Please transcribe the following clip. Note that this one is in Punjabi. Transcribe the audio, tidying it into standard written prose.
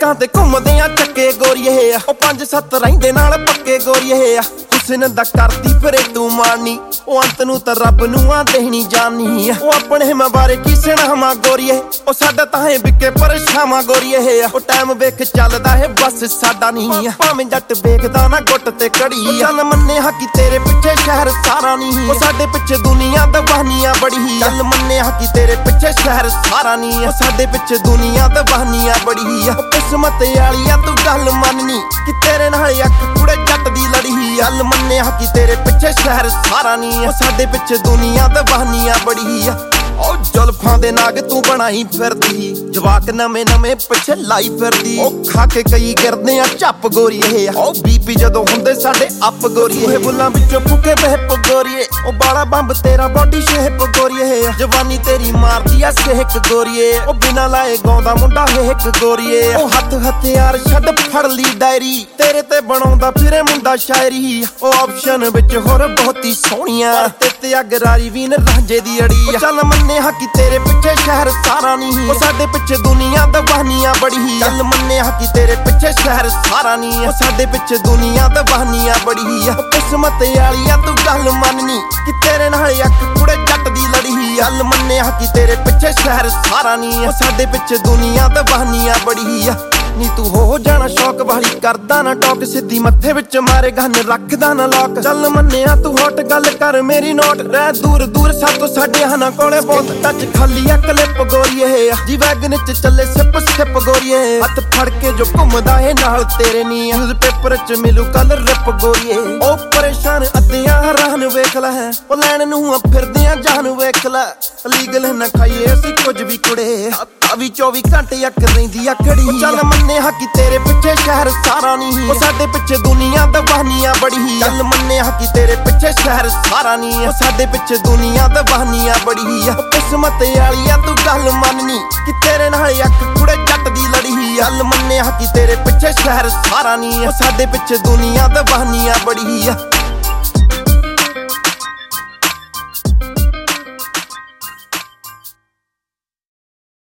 ਸੜਕਾਂ ਤੇ ਘੁੰਮਦੇ ਆ ਚੱਕੇ ਗੋਰੀਏ ਉਹ 5-7 ਰਹਿੰਦੇ ਨਾਲ ਪੱਕੇ ਗੋਰੀਏ ਹੁਸਨ ਦਾ ਕਰਦੀ ਫਿਰੇ ਤੂੰ ਮਾਨੀ ਉਹ ਅੰਤ ਨੂੰ ਤਾਂ ਰੱਬ ਨੂੰ ਆ ਦੇਣੀ ਜਾਨੀ ਉਹ ਆਪਣੇ ਮੈਂ ਬਾਰੇ ਕੀ ਸੁਣਾਵਾਂ ਗੋਰੀਏ ਉਹ ਸਾਡਾ ਤਾਂ ਹੈ ਵਿਕੇ ਪਰਛਾਵਾਂ ਗੋਰੀਏ ਉਹ ਟਾਈਮ ਵੇਖ ਚੱਲਦਾ ਹੈ ਬਸ ਸਾਡਾ ਨਹੀਂ ਭਾਵੇਂ ਜੱਟ ਵੇਖਦਾ ਨਾ ਗੁੱਟ ਤੇ ਕੜੀ ਚੱਲ ਮੰਨੇ ਹਾਕੀ ਤੇਰੇ ਪਿੱਛੇ ਸ਼ਹਿਰ ਸਾਰਾ ਨਹੀਂ ਉਹ ਸਾਡੇ ਪਿੱਛੇ ਦੁਨੀਆ ਦਵਾਨੀਆਂ ਬੜੀ ਚੱਲ ਮੰਨੇ ਹਾਕੀ ਤੇਰੇ ਪਿੱਛੇ ਸ਼ਹਿਰ ਸਾਰਾ ਨਹੀਂ ਉਹ ਸਾਡੇ ਪਿੱਛੇ ਦੁਨੀਆ ਦਵਾਨੀਆਂ ਬੜੀ ਕਿਸਮਤ ਵਾਲੀਆਂ ਤੂੰ ਗੱਲ ਮੰਨਨੀ ਕਿ ਤੇਰੇ ਨਾਲ ਅੱਖ ਕੁੜੇ ਜੱਟ ਦੀ ਲੜੀ ਚੱਲ ਮੰਨੇ ਹਾਕੀ ਤੇਰੇ ਪਿੱਛੇ ਸ਼ਹਿਰ ਸਾਰਾ ਨਹੀਂ ਉਹ ਸਾਡੇ ਪਿੱਛੇ ਦੁਨੀਆ ਦਵਾਨੀਆਂ ਬੜੀ ਉਹ ਜ਼ੁਲਫਾਂ ਦੇ ਨਾਗ ਤੂੰ ਬਣਾਈ ਫਿਰਦੀ ਜਵਾਕ ਨਵੇਂ ਨਵੇਂ ਪਿੱਛੇ ਲਾਈ ਫਿਰਦੀ ਉਹ ਖਾ ਕੇ ਕਈ ਗਿਰਦੇ ਆ ਝੱਪ ਗੋਰੀਏ ਉਹ ਬੀਪੀ ਜਦੋਂ ਹੁੰਦੇ ਸਾਡੇ ਅੱਪ ਗੋਰੀਏ ਬੁੱਲਾਂ ਵਿੱਚੋਂ ਫੁਕੇ ਬਹਿਪ ਗੋਰੀਏ ਉਹ ਬਾਲਾ ਬੰਬ ਤੇਰਾ ਬੋਡੀ ਸ਼ੇਪ ਗੋਰੀਏ ਜਵਾਨੀ ਤੇਰੀ ਮਾਰਦੀ ਆ ਸੇਕ ਗੋਰੀਏ ਉਹ ਬਿਨਾ ਲਾਏ ਗਾਉਂਦਾ ਮੁੰਡਾ ਹੇਕ ਗੋਰੀਏ ਉਹ ਹੱਥ ਹਥਿਆਰ ਛੱਡ ਫੜ ਲਈ ਡਾਇਰੀ ਤੇਰੇ ਤੇ ਬਣਾਉਂਦਾ ਫਿਰੇ ਮੁੰਡਾ ਸ਼ਾਇਰੀ ਉਹ ਆਪਸ਼ਨ ਵਿੱਚ ਹੋਰ ਬਹੁਤੀ ਸੋਹਣੀਆਂ ਤੇ ਅਗਰਾਰੀ ਵੀ ਨ ਰਾਂਝੇ ਦੀ ਅੜੀ ਚੱਲ ਮੰਨੇ ਹਾਕੀ ਤੇਰੇ ਪਿੱਛੇ ਸ਼ਹਿਰ ਸਾਰਾ ਨਹੀਂ ਉਹ ਸਾਡੇ ਪਿੱਛੇ ਦੁਨੀਆ ਦਵਾਨੀਆਂ ਬੜੀ ਚੱਲ ਮੰਨੇ ਹਾਕੀ ਤੇਰੇ ਪਿੱਛੇ ਸ਼ਹਿਰ ਸਾਰਾ ਨਹੀਂ ਉਹ ਸਾਡੇ ਪਿੱਛੇ ਦੁਨੀਆ ਦਵਾਨੀਆਂ ਬੜੀ ਕਿਸਮਤ ਵਾਲੀਆਂ ਤੂੰ ਗੱਲ ਮੰਨਨੀ ਕਿ ਤੇਰੇ ਨਾਲ ਅੱਖ ਕੁੜੇ ਜੱਟ ਦੀ ਲੜੀ ਚੱਲ ਮੰਨੇ ਹਾਕੀ ਤੇਰੇ ਪਿੱਛੇ ਸ਼ਹਿਰ ਸਾਰਾ ਨਹੀਂ ਉਹ ਸਾਡੇ ਪਿੱਛੇ ਦੁਨੀਆ ਦਵਾਨੀਆਂ ਬੜੀ ਨੀ ਤੂੰ ਹੋ ਜਾਣਾ ਸ਼ੌਕ ਵਾਲੀ ਕਰਦਾ ਨਾ ਟੋਕ ਸਿੱਧੀ ਮੱਥੇ ਵਿੱਚ ਮਾਰੇ ਗਨ ਰੱਖਦਾ ਨਾ ਲੋਕ ਚੱਲ ਮੰਨਿਆ ਤੂੰ ਹੌਟ ਗੱਲ ਕਰ ਮੇਰੀ ਨੋਟ ਰਹਿ ਦੂਰ ਦੂਰ ਸਾਤੋਂ ਸਾਡੇ ਹਨਾ ਕੋਲੇ ਬਹੁਤ ਟੱਚ ਖਾਲੀ ਆ ਕਲਿੱਪ ਗੋਰੀਏ ਜੀ ਵੈਗਨ ਚ ਚੱਲੇ ਸਿਪ ਸਿਪ ਗੋਰੀਏ ਹੱਥ ਫੜ ਕੇ ਜੋ ਘੁੰਮਦਾ ਏ ਨਾਲ ਤੇਰੇ ਨੀ ਨਿਊਜ਼ ਪੇਪਰ ਚ ਮਿਲੂ ਕੱਲ ਰਿਪ ਗੋਰੀਏ ਉਹ ਪਰੇਸ਼ਾਨ ਅੱਧਿਆਂ ਹੈਰਾਨ ਵੇਖ ਲੈ ਉਹ ਲੈਣ ਨੂੰ ਫਿਰਦੇ ਆ ਜਾਨ ਵੇਖ ਲੈ ਲੀਗਲ ਨਾ ਖਾਈਏ ਅਸੀਂ ਕੁਝ ਵੀ ਕੁੜੇ ਵੀ 24 ਘੰਟੇ ਅੱਕ ਰਹਿੰਦੀ ਆ ਖੜੀ ਚੱਲ ਮੰਨੇ ਹਾਕੀ ਤੇਰੇ ਪਿੱਛੇ ਸ਼ਹਿਰ ਸਾਰਾ ਨਹੀਂ ਉਹ ਸਾਡੇ ਪਿੱਛੇ ਦੁਨੀਆ ਦਵਾਨੀਆਂ ਬੜੀ ਚੱਲ ਮੰਨੇ ਹਾਕੀ ਤੇਰੇ ਪਿੱਛੇ ਸ਼ਹਿਰ ਸਾਰਾ ਨਹੀਂ ਉਹ ਸਾਡੇ ਪਿੱਛੇ ਦੁਨੀਆ ਦਵਾਨੀਆਂ ਬੜੀ ਕਿਸਮਤ ਵਾਲੀਆਂ ਤੂੰ ਗੱਲ ਮੰਨਨੀ ਕਿ ਤੇਰੇ ਨਾਲ ਅੱਖ ਕੁੜੇ ਜੱਟ ਦੀ ਲੜੀ ਚੱਲ ਮੰਨੇ ਹਾਕੀ ਤੇਰੇ ਪਿੱਛੇ ਸ਼ਹਿਰ ਸਾਰਾ ਨਹੀਂ ਉਹ ਸਾਡੇ ਪਿੱਛੇ ਦੁਨੀਆ ਦਵਾਨੀਆਂ ਬੜੀ